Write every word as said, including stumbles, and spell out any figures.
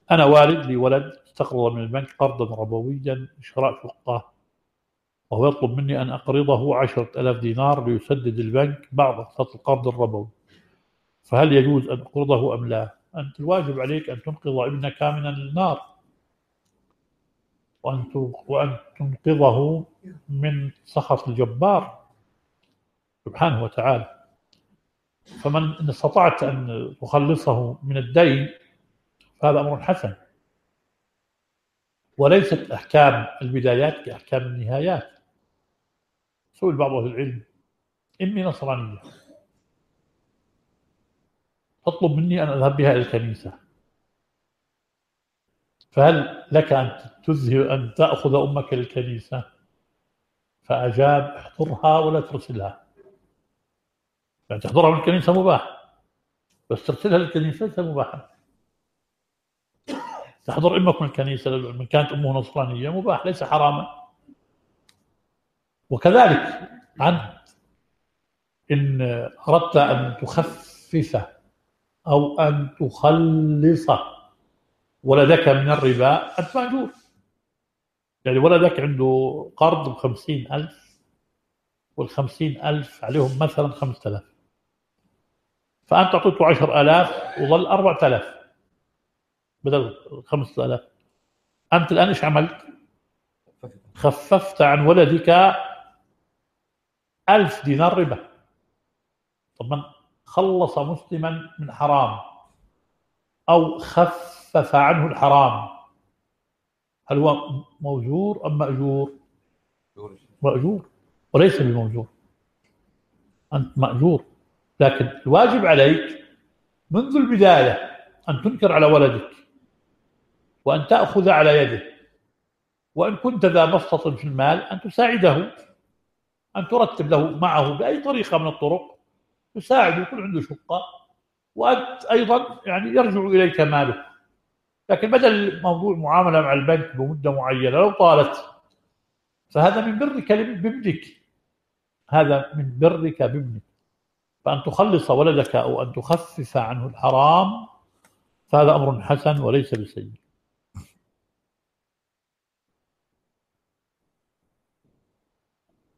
أنا والد لي ولد استقرض من البنك قرضا ربويا لشراء شقة، وهو يطلب مني أن أقرضه عشرة آلاف دينار ليسدد البنك بعض أقساط القرض الربوي، فهل يجوز أن أقرضه أم لا؟ أنت الواجب عليك أن تنقذ ابنك من النار، وأن وأن تنقذه من سخط الجبار سبحانه وتعالى. فمن إن استطعت أن تخلصه من الدين فهذا أمر حسن، وليست أحكام البدايات كأحكام النهايات. سئل بعض أهل العلم: إني نصرانية تطلب مني أن أذهب بها إلى الكنيسة، فهل لك أن تذهب أن تأخذ أمك للكنيسة؟ فأجاب: احضرها ولا ترسلها. يعني تحضرها من الكنيسة مباح، بس ترسلها للكنيسة ليس مباحا. تحضر أمك من الكنيسة من كانت أمه نصرانية مباح ليس حراما. وكذلك أنت إن أردت أن تخفف أو أن تخلص ولدك من الربا أنت مأجور. يعني ولدك عنده قرض بخمسين ألف، والخمسين ألف عليهم مثلا خمسة آلاف، فأنت أعطيته عشر آلاف وظل أربعة آلاف بدل خمسة آلاف. أنت الآن إيش عملت؟ خففت عن ولدك ألف دينار ربا. طب من خلص مسلما من حرام أو خفف عنه الحرام هل هو موجور أم مأجور؟ مأجور وليس بموجور. أنت مأجور، لكن الواجب عليك منذ البداية أن تنكر على ولدك وأن تأخذ على يده، وإن كنت ذا بسطة في المال أن تساعده، أن ترتب له معه بأي طريقة من الطرق تساعده، يكون عنده شقة وأنت أيضا يعني يرجع إليك ماله. لكن بدل موضوع معاملة مع البنك بمدة معينة لو طالت فهذا من برك بابنك، هذا من برك بابنك. فأن تخلص ولدك أو أن تخفف عنه الحرام فهذا أمر حسن وليس بسيء.